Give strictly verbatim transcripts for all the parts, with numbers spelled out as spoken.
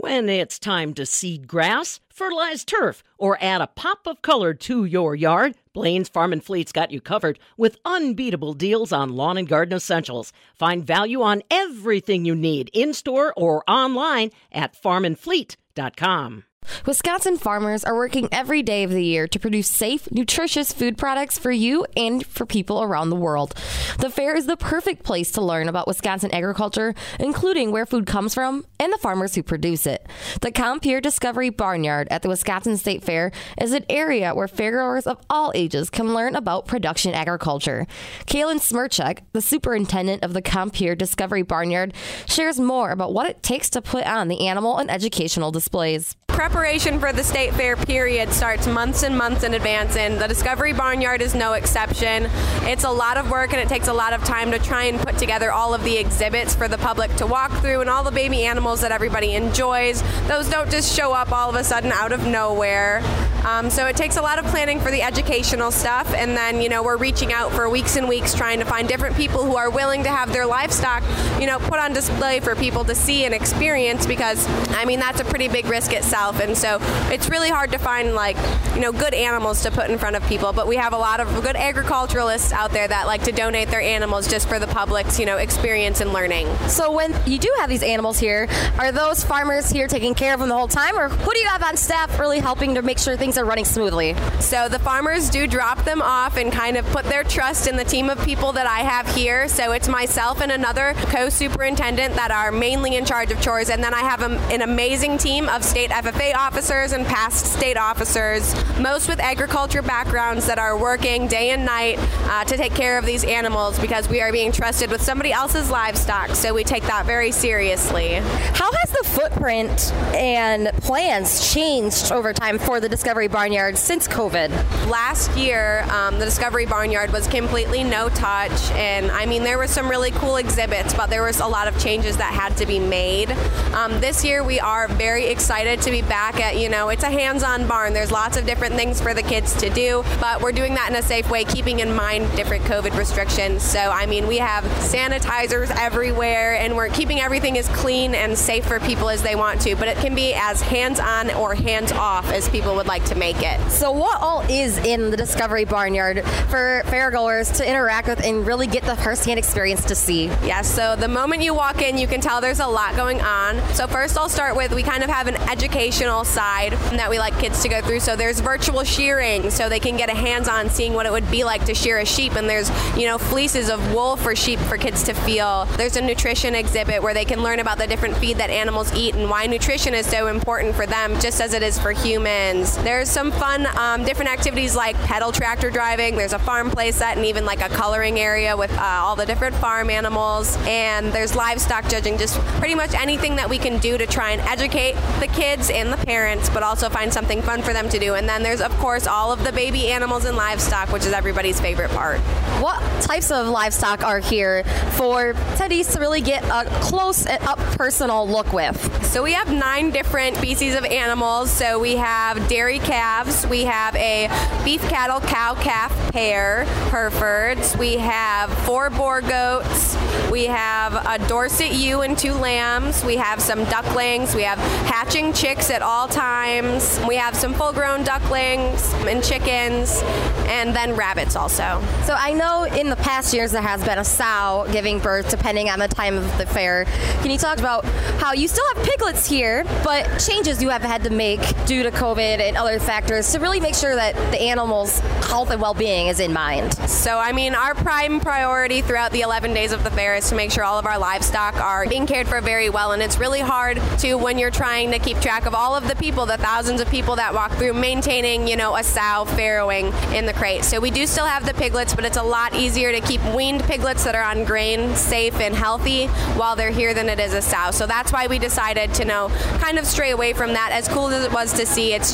When it's time to seed grass, fertilize turf, or add a pop of color to your yard, Blaine's Farm and Fleet's got you covered with unbeatable deals on lawn and garden essentials. Find value on everything you need in-store or online at farm and fleet dot com. Wisconsin farmers are working every day of the year to produce safe, nutritious food products for you and for people around the world. The fair is the perfect place to learn about Wisconsin agriculture, including where food comes from and the farmers who produce it. The Compeer Discovery Barnyard at the Wisconsin State Fair is an area where fairgoers of all ages can learn about production agriculture. Kaylin Smirchek, the superintendent of the Compeer Discovery Barnyard, shares more about what it takes to put on the animal and educational displays. Preparation for the state fair period starts months and months in advance, and the Discovery Barnyard is no exception. It's a lot of work, and it takes a lot of time to try and put together all of the exhibits for the public to walk through and all the baby animals that everybody enjoys. Those don't just show up all of a sudden out of nowhere. Um, so it takes a lot of planning for the educational stuff, and then, you know, we're reaching out for weeks and weeks trying to find different people who are willing to have their livestock, you know, put on display for people to see and experience, because, I mean, that's a pretty big risk itself. And so it's really hard to find, like, you know, good animals to put in front of people. But we have a lot of good agriculturalists out there that like to donate their animals just for the public's, you know, experience and learning. So when you do have these animals here, are those farmers here taking care of them the whole time, or who do you have on staff really helping to make sure things are running smoothly? So the farmers do drop them off and kind of put their trust in the team of people that I have here. So it's myself and another co-superintendent that are mainly in charge of chores, and then I have a, an amazing team of state F F A officers and past state officers, most with agriculture backgrounds, that are working day and night uh, to take care of these animals, because we are being trusted with somebody else's livestock, so we take that very seriously. How has the footprint and plans changed over time for the Discovery Barnyard since COVID? Last year, um, the Discovery Barnyard was completely no touch, and I mean, there were some really cool exhibits, but there was a lot of changes that had to be made. Um, this year, we are very excited to be back at, you know, it's a hands-on barn. There's lots of different things for the kids to do, but we're doing that in a safe way, keeping in mind different COVID restrictions. So, I mean, we have sanitizers everywhere, and we're keeping everything as clean and safe for people as they want to, but it can be as hands-on or hands-off as people would like to make it. So what all is in the Discovery Barnyard for fairgoers to interact with and really get the first-hand experience to see? Yes, so the moment you walk in, you can tell there's a lot going on. So first I'll start with, we kind of have an educational side that we like kids to go through. So there's virtual shearing, so they can get a hands-on seeing what it would be like to shear a sheep, and there's, you know, fleeces of wool for sheep for kids to feel. There's a nutrition exhibit where they can learn about the different feed that animals eat and why nutrition is so important for them, just as it is for humans. There's some fun um, different activities like pedal tractor driving. There's a farm play set and even like a coloring area with uh, all the different farm animals. And there's livestock judging, just pretty much anything that we can do to try and educate the kids and the parents, but also find something fun for them to do. And then there's, of course, all of the baby animals and livestock, which is everybody's favorite part. What types of livestock are here for attendees to really get a close and up personal look with? So we have nine different species of animals. So we have dairy calves, we have a beef cattle cow calf pair, Herefords, we have four boar goats, we have a Dorset ewe and two lambs, we have some ducklings, we have hatching chicks at all times, we have some full-grown ducklings and chickens, and then rabbits also. So I know in the past years there has been a sow giving birth depending on the time of the fair. Can you talk about how you still have piglets here, but changes you have had to make due to COVID and other factors to really make sure that the animals' health and well-being is in mind? So, I mean, our prime priority throughout the eleven days of the fair is to make sure all of our livestock are being cared for very well, and it's really hard to, when you're trying to keep track of all of the people, the thousands of people that walk through, maintaining, you know, a sow farrowing in the crate. So we do still have the piglets, but it's a lot easier to keep weaned piglets that are on grain safe and healthy while they're here than it is a sow. So that's why we decided to, you know, kind of stray away from that. As cool as it was to see, it's just not as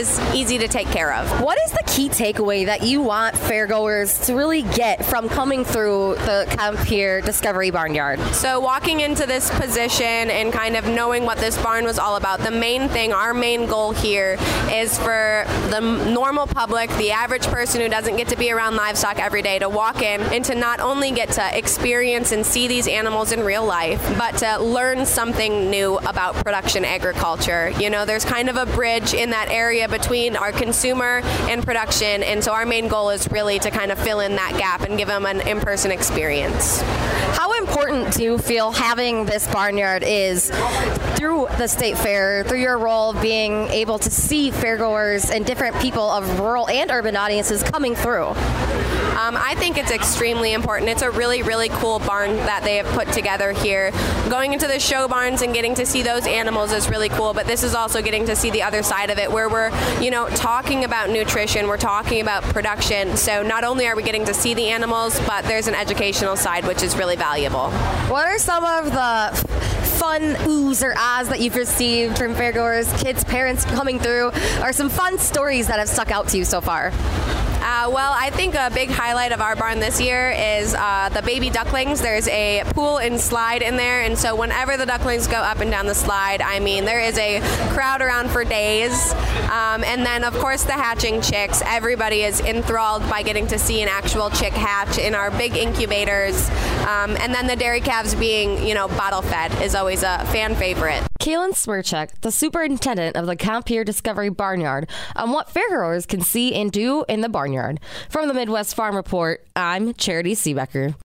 is easy to take care of. What is the key takeaway that you want fairgoers to really get from coming through the Compeer Discovery Barnyard? So walking into this position and kind of knowing what this barn was all about, the main thing, our main goal here is for the normal public, the average person who doesn't get to be around livestock every day, to walk in and to not only get to experience and see these animals in real life, but to learn something new about production agriculture. You know, there's kind of a bridge in that area between our consumer and production, and so our main goal is really to kind of fill in that gap and give them an in-person experience. How important do you feel having this barnyard is through the state fair, through your role of being able to see fairgoers and different people of rural and urban audiences coming through? Um, I think it's extremely important. It's a really, really cool barn that they have put together here. Going into the show barns and getting to see those animals is really cool, but this is also getting to see the other side of it, where we're, you know, talking about nutrition, we're talking about production. So not only are we getting to see the animals, but there's an educational side, which is really valuable. What are some of the fun oohs or ahs that you've received from fairgoers, kids, parents coming through, or some fun stories that have stuck out to you so far? Uh, well, I think a big highlight of our barn this year is uh, the baby ducklings. There's a pool and slide in there, and so whenever the ducklings go up and down the slide, I mean, there is a crowd around for days. Um, and then, of course, the hatching chicks. Everybody is enthralled by getting to see an actual chick hatch in our big incubators. Um, and then the dairy calves being, you know, bottle fed is always a fan favorite. Kaylin Smirchuk, the superintendent of the Compeer Discovery Barnyard, on what fairgoers can see and do in the barnyard. From the Midwest Farm Report, I'm Charity Seebecker.